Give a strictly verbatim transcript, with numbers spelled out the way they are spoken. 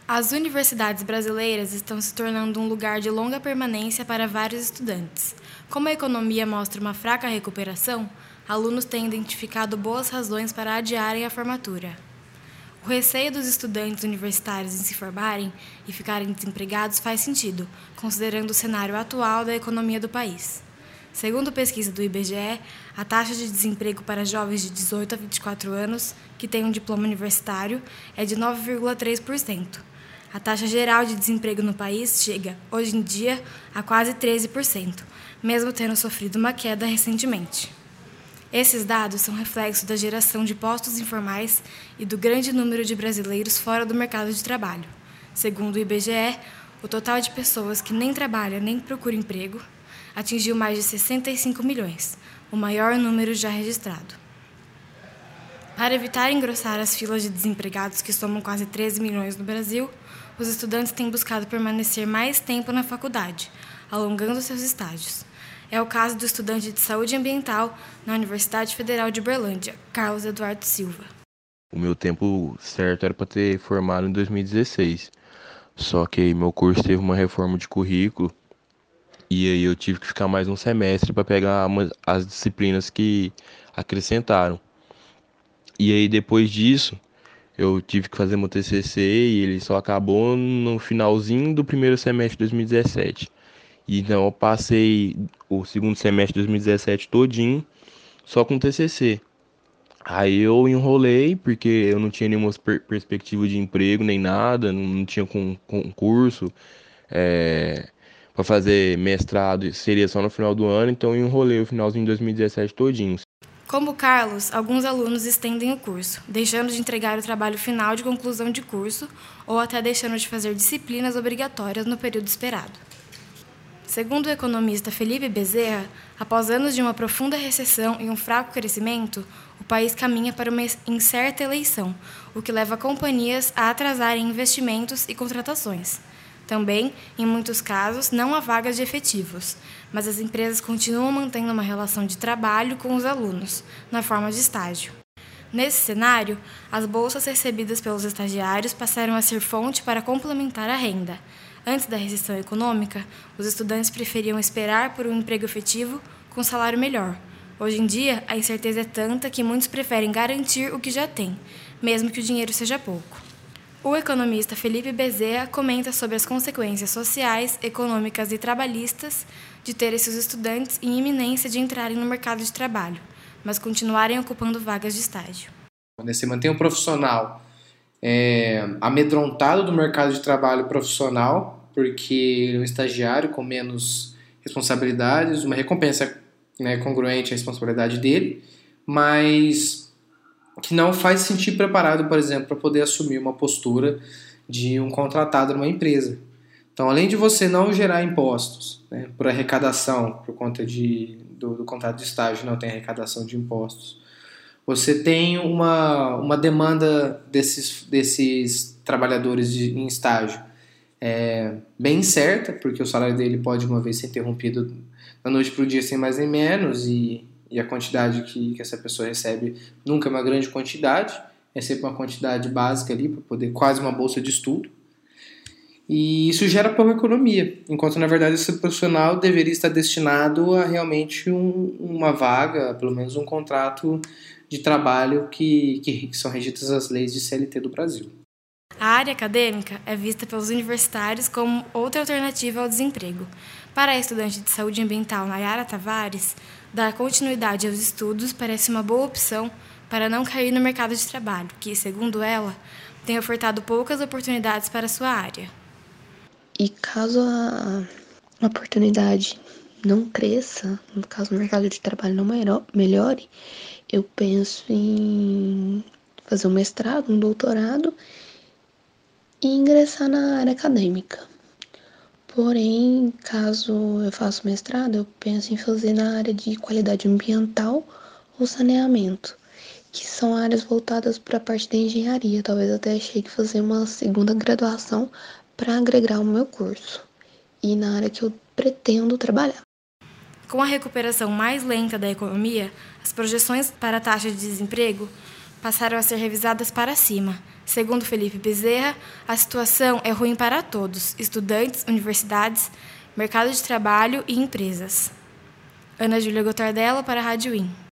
As universidades brasileiras estão se tornando um lugar de longa permanência para vários estudantes. Como a economia mostra uma fraca recuperação, alunos têm identificado boas razões para adiarem a formatura. O receio dos estudantes universitários em se formarem e ficarem desempregados faz sentido, considerando o cenário atual da economia do país. Segundo pesquisa do I B G E, a taxa de desemprego para jovens de dezoito a vinte e quatro anos que têm um diploma universitário é de nove vírgula três por cento. A taxa geral de desemprego no país chega, hoje em dia, a quase treze por cento, mesmo tendo sofrido uma queda recentemente. Esses dados são reflexo da geração de postos informais e do grande número de brasileiros fora do mercado de trabalho. Segundo o I B G E, o total de pessoas que nem trabalham nem procuram emprego atingiu mais de sessenta e cinco milhões, o maior número já registrado. Para evitar engrossar as filas de desempregados, que somam quase treze milhões no Brasil, os estudantes têm buscado permanecer mais tempo na faculdade, alongando seus estágios. É o caso do estudante de saúde ambiental na Universidade Federal de Uberlândia, Carlos Eduardo Silva. O meu tempo certo era para ter formado em dois mil e dezesseis, só que meu curso teve uma reforma de currículo e aí eu tive que ficar mais um semestre para pegar uma, as disciplinas que acrescentaram. E aí depois disso, eu tive que fazer meu T C C e ele só acabou no finalzinho do primeiro semestre de dois mil e dezessete. E então eu passei o segundo semestre de dois mil e dezessete todinho só com T C C. Aí eu enrolei porque eu não tinha nenhuma per- perspectiva de emprego nem nada, não, não tinha con- concurso é, para fazer mestrado, seria só no final do ano, então eu enrolei o finalzinho de dois mil e dezessete todinho. Como Carlos, alguns alunos estendem o curso, deixando de entregar o trabalho final de conclusão de curso ou até deixando de fazer disciplinas obrigatórias no período esperado. Segundo o economista Felipe Bezerra, após anos de uma profunda recessão e um fraco crescimento, o país caminha para uma incerta eleição, o que leva companhias a atrasarem investimentos e contratações. Também, em muitos casos, não há vagas de efetivos, mas as empresas continuam mantendo uma relação de trabalho com os alunos, na forma de estágio. Nesse cenário, as bolsas recebidas pelos estagiários passaram a ser fonte para complementar a renda. Antes da recessão econômica, os estudantes preferiam esperar por um emprego efetivo com salário melhor. Hoje em dia, a incerteza é tanta que muitos preferem garantir o que já têm, mesmo que o dinheiro seja pouco. O economista Felipe Bezerra comenta sobre as consequências sociais, econômicas e trabalhistas de ter esses estudantes em iminência de entrarem no mercado de trabalho, mas continuarem ocupando vagas de estágio. Quando você mantém um profissional é, amedrontado do mercado de trabalho profissional, porque ele é um estagiário com menos responsabilidades, uma recompensa, né, congruente à responsabilidade dele, mas que não faz se sentir preparado, por exemplo, para poder assumir uma postura de um contratado numa empresa. Então, além de você não gerar impostos, né, por arrecadação, por conta de, do, do contrato de estágio não tem arrecadação de impostos, você tem uma, uma demanda desses, desses trabalhadores de, em estágio é, bem certa, porque o salário dele pode uma vez ser interrompido da noite para o dia sem mais nem menos, e e a quantidade que, que essa pessoa recebe nunca é uma grande quantidade, é sempre uma quantidade básica ali, para poder, quase uma bolsa de estudo. E isso gera pouca economia, enquanto na verdade esse profissional deveria estar destinado a realmente um, uma vaga, pelo menos um contrato de trabalho que, que, que são regidas as leis de C L T do Brasil. A área acadêmica é vista pelos universitários como outra alternativa ao desemprego. Para a estudante de saúde ambiental Nayara Tavares, dar continuidade aos estudos parece uma boa opção para não cair no mercado de trabalho, que, segundo ela, tem ofertado poucas oportunidades para a sua área. E caso a oportunidade não cresça, no caso o mercado de trabalho não melhore, eu penso em fazer um mestrado, um doutorado e ingressar na área acadêmica. Porém, caso eu faça mestrado, eu penso em fazer na área de qualidade ambiental ou saneamento, que são áreas voltadas para a parte da engenharia. Talvez até achei que fazer uma segunda graduação para agregar o meu curso e na área que eu pretendo trabalhar. Com a recuperação mais lenta da economia, as projeções para a taxa de desemprego passaram a ser revisadas para cima. Segundo Felipe Bezerra, a situação é ruim para todos, estudantes, universidades, mercado de trabalho e empresas. Ana Júlia Gotardella para a Rádio I N.